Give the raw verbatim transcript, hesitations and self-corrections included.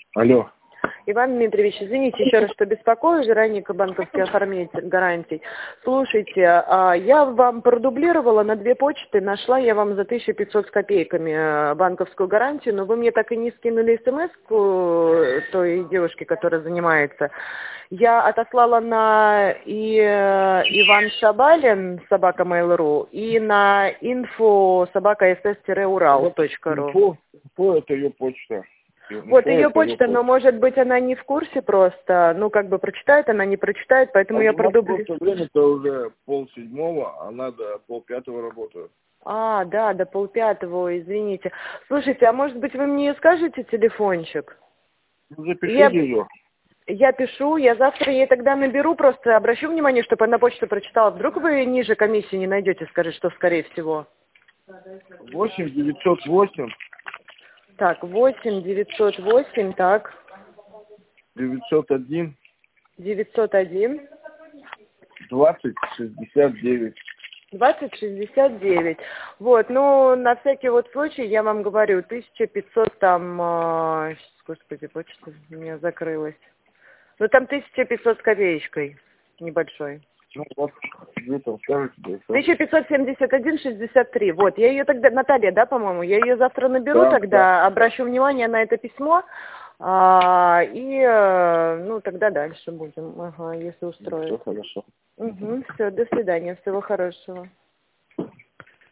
Алло. Иван Дмитриевич, извините еще раз, что беспокою, Вероника, банковский оформитель гарантий. Слушайте, я вам продублировала на две почты, нашла я вам за тысячу пятьсот с копейками банковскую гарантию, но вы мне так и не скинули смс-ку той девушке, которая занимается. Я отослала на и Иван Шабалин, собака mail.ru, и на инфо собака ss-урал точка ру. Инфо, инфо это ее почта. Вот ее почта, но может быть она не в курсе просто, ну как бы прочитает, она не прочитает, поэтому а я продублирую. Просто время-то уже пол седьмого, а надо пол пятого работаю. А, да, до полпятого, извините. Слушайте, а может быть вы мне скажете телефончик? Ну, запишите я... ее. Я пишу, я завтра ей тогда наберу, просто обращу внимание, чтобы она почту прочитала. Вдруг вы ниже комиссии не найдете, скажи, что скорее всего. восемь девятьсот восемь. Так, восемь девятьсот восемь, так. девятьсот один. девятьсот один. двадцать шестьдесят девять. двадцать шестьдесят девять. Вот, ну, на всякий вот случай я вам говорю, тысяча пятьсот там, э, господи, почта у меня закрылась. Ну, там тысяча пятьсот с копеечкой небольшой. Ну, вот, где там скажете? тысяча пятьсот семьдесят один шестьдесят три. Вот, я ее тогда, Наталья, да, по-моему, я ее завтра наберу, Да, тогда да. обращу внимание на это письмо, а, и, э, ну, тогда дальше будем, ага, если устроит. Все хорошо. Угу, все, до свидания, всего хорошего.